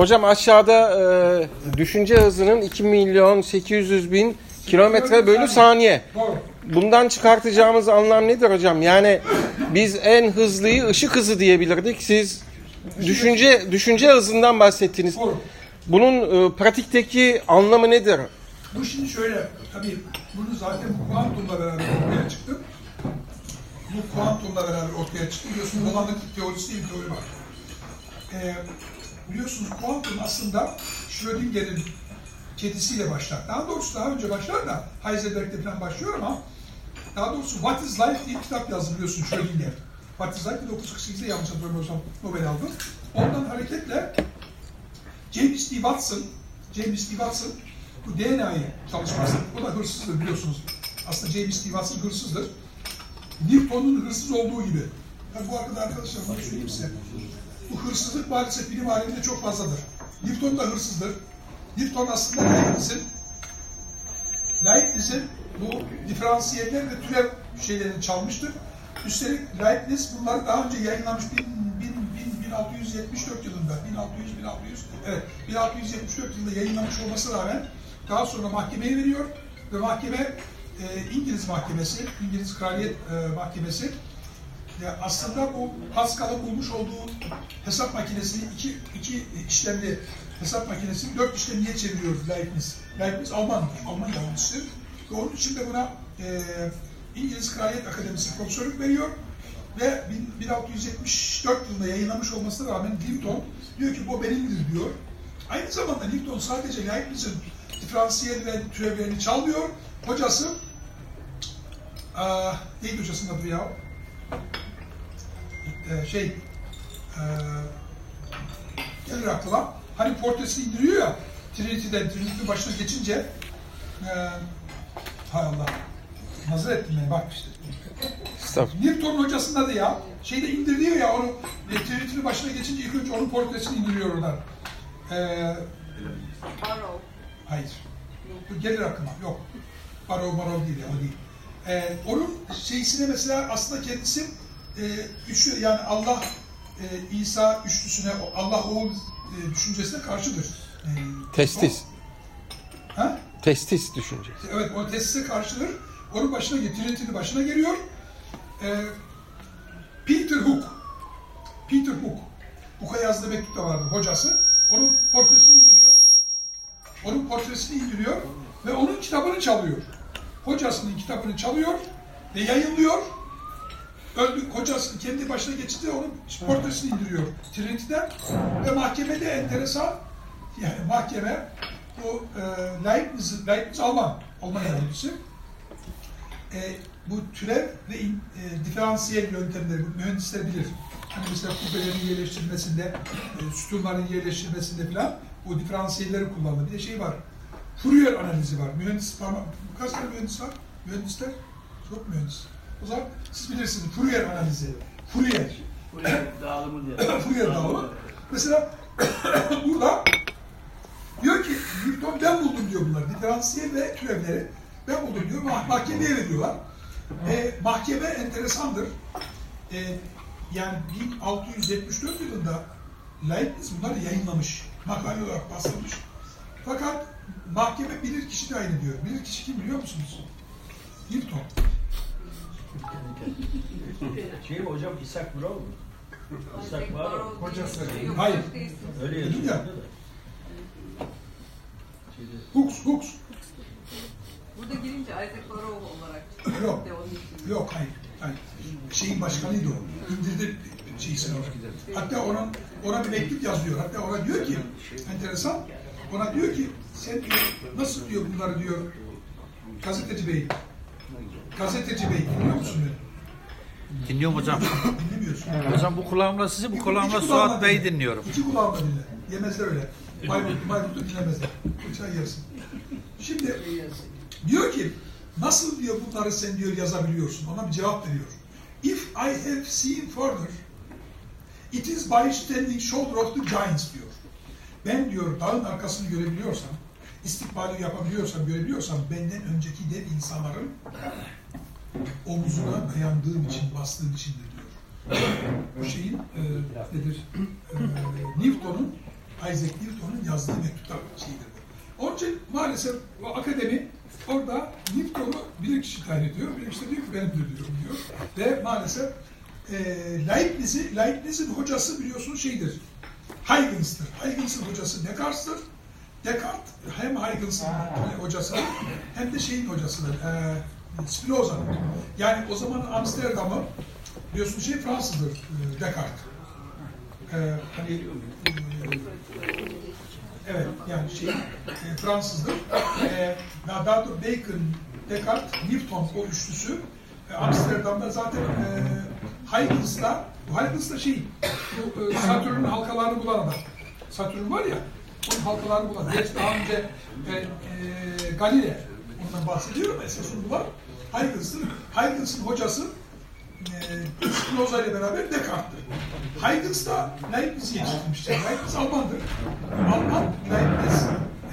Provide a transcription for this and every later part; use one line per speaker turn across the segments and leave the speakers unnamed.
Hocam aşağıda düşünce hızının 2.800.000 kilometre bölü saniye. Bundan çıkartacağımız anlam nedir hocam? Yani biz en hızlıyı ışık hızı diyebilirdik. Siz düşünce hızından bahsettiniz. Bunun pratikteki anlamı nedir?
Bu şimdi şöyle, tabii bunu zaten bu kuantumla beraber ortaya çıktı. Bu kuantumla beraber ortaya çıktı. Biliyorsunuz dolanıklık teorisi diye bir teori var. Biliyorsunuz kuantum aslında Schrödinger'in kedisiyle başlar. Daha doğrusu daha önce başlar da Heisenberg'de falan başlıyor ama daha doğrusu What is Life diye bir kitap yazdı biliyorsun Schrödinger. What is Life 1948'de yanlış hatırlamıyorsam Nobel aldı. Ondan hareketle James D. Watson bu DNA'yı çalışması, o da hırsızdır biliyorsunuz. Aslında James D. Watson hırsızdır. Newton'un hırsız olduğu gibi. Yani bu arkadaşlar bana söyleyeyim size. Bu hırsızlık maalesef bilim aleminde çok fazladır. Newton da hırsızdır. Newton aslında Leibniz'in bu diferansiyeller ve türev şeylerini çalmıştır. Üstelik Leibniz bunları daha önce yayınlamış 1674 yılında, 1674 yılında yayınlamış olmasına rağmen daha sonra mahkemeye veriyor ve mahkeme İngiliz mahkemesi, İngiliz Kraliyet Mahkemesi aslında bu Pascal'ın bulmuş olduğu hesap makinesini iki işlemli hesap makinesini 4 işlemliğe çeviriyor Leibniz. Leibniz Alman yahudisi ve onun için de buna İngiliz Kraliyet Akademisi profesörlük veriyor ve 1674 yılında yayınlamış olmasına rağmen Newton diyor ki bu benimdir diyor. Aynı zamanda Newton sadece Leibniz'in diferansiyel ve türevlerini çalmıyor. Hocası neydi hocasının adı ya? Gelir aklıma. Hani portresini indiriyor ya Trinity'nin başına geçince hay Allah nazar ettim beni bak işte. Newton'un hocasının adı ya indiriyor ya onu Trinity'nin başına geçince ilk önce onun portresini indiriyor oradan.
Barrow.
Hayır. Gelir aklıma. Yok. Barrow değil ya o değil. Onun şeysine mesela aslında kendisi üçlü yani Allah İsa üçlüsüne Allah oğul düşüncesine karşıdır.
Testis.
Ha?
Testis düşüncesi.
Evet, o testise karşıdır. Onun başına Trinity'nin başına geliyor. Peter Hook. Hook'a yazdığı mektupta vardı hocası. Onun portresini indiriyor ve onun kitabını çalıyor. Hocasının kitabını çalıyor ve yayınlıyor. Hocası kendi başına geçince onun portresini indiriyor Trinity'den ve mahkemede enteresan yani mahkeme bu Leibniz Alman yahudisi bu türev ve diferansiyel yöntemleri bu mühendisler bilir. Hani mesela kubbelerin yerleştirilmesinde, sütunların yerleştirilmesinde falan bu diferansiyelleri kullanılır. Bir de şey var, Fourier analizi var. Kaç tane mühendis var? Mühendisler? Çok mühendis. O zaman siz bilirsiniz Fourier analizi. Fourier
dağılımı diye.
Fourier dağılımı. Mesela burada diyor ki Newton ben buldum diyor bunları. Diferansiyel ve türevleri ben buldum diyor. Mahkemeye veriyorlar. Mahkeme enteresandır. Yani 1674 yılında Leibniz bunları yayınlamış. Makale olarak bastırmış. Fakat mahkeme bilirkişi tayin ediyor. Bilirkişi kim biliyor musunuz? Newton.
Hocam Isaac Barrow mu? Isaac Barrow.
Hocası. Hayır.
Öyle
dedim ya. Hooks.
Burada girince Isaac Barrow olarak
Yok, hayır. Şeyin başkanıydı o. İndirdi şeysini. Hatta ona bir mektup yazıyor. Hatta ona diyor ki, enteresan, ona diyor ki, sen diyor, nasıl diyor bunları diyor, gazeteci bey, biliyor musun diyor.
Dinliyorum hocam.
Dinlemiyorsun.
Hocam bu kulağımla sizi, bu kulağımla Suat Bey'i dinliyorum.
İki kulağımla dinle. Yemezler öyle. Maymutlu dinlemezler. Bıçağı yersin. Şimdi diyor ki, nasıl diyor bunları sen diyor yazabiliyorsun? Ona bir cevap veriyor. If I have seen further, it is by standing shoulder of the giants diyor. Ben diyor dağın arkasını görebiliyorsam, istikbali yapabiliyorsam, görebiliyorsam benden önceki dev insanların omzuna dayandığım için, bastığım içindir diyor. Bu şeyin Newton'un Isaac Newton'un yazdığı mektuplar şeyidir bu. Onun için maalesef bu akademi orada Newton'u bir kişi tayin ediyor. Bir işte diyor ki benimdir diyor. Ve maalesef Leibniz'in hocası biliyorsunuz şeydir. Huygens'tır. Huygens'in hocası Descartes'tir. Descartes hem Huygens'in hocası hem de şeyin hocasıdır. Spinoza'nın. Yani o zaman Amsterdam'ı biliyorsunuz Fransızdır Descartes. Evet yani Fransızdır. Daha doğrusu Bacon, Descartes, Newton o üçlüsü Amsterdam'da zaten Huygens'la Satürn'ün halkalarını bulan adam. Satürn var ya, onun halkalarını bulan. Gerçi daha önce Galile, ondan bahsediyorum. Esas onu bulan Huygens'ın hocası Spinoza ile beraber Descartes'tır. Huygens da Leibniz'i yetiştirmiştir. Leibniz Almandır. Alman Leibniz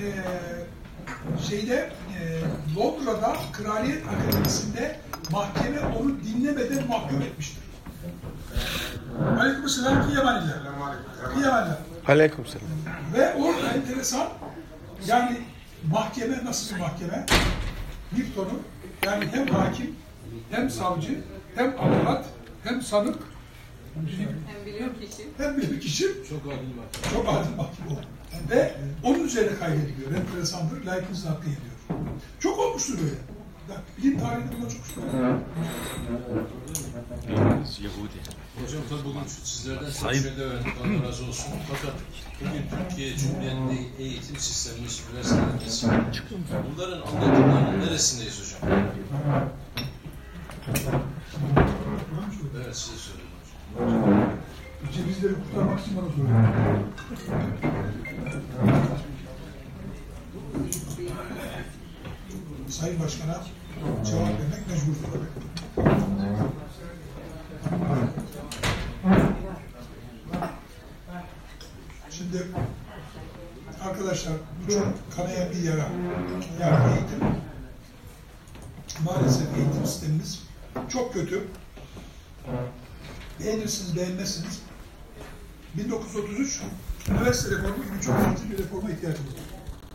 Londra'da Kraliyet Akademisi'nde mahkeme onu dinlemeden mahkum etmiştir. Aleykümselam Kıyamaniler.
Aleykümselam.
Ve orada enteresan, yani mahkeme nasıl bir mahkeme? Newton'u yani hem hakim, hem savcı, hem avukat, hem sanık, hem bilir kişi. Çok adil mahkeme o. Ve onun üzerine kaydediliyor. Enteresandır. Leibniz hakkı ediyor. Çok olmuştur böyle. Bilim tarihinde buna çok şükür.
Hocam tabi bugün sizlerden çok şeyler öğrendik. Allah razı olsun. Fakat bugün Türkiye Cumhuriyeti'nde eğitim sistemimiz, üniversitelerimiz, bunların anlatımlarının neresindeyiz hocam? Evet, size söyleyeyim hocam.
Cevizleri kurtarmak için bana soruyor. Sayın Başkan'a cevap vermek mecburdur tabii. Şimdi arkadaşlar bu çok kanayan bir yara. Yani eğitim, maalesef eğitim sistemimiz çok kötü. Beğenirsiniz, beğenmezsiniz. 1933 üniversite reformu gibi çok ciddi bir reforma ihtiyacımız var.